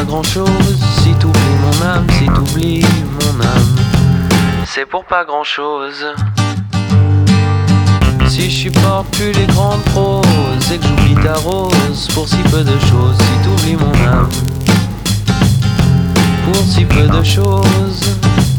pas grand chose. Si t'oublies mon âme, si t'oublies mon âme, c'est pour pas grand chose. Si je supporte plus les grandes proses et que j'oublie ta rose pour si peu de choses. Si t'oublies mon âme pour si peu de choses.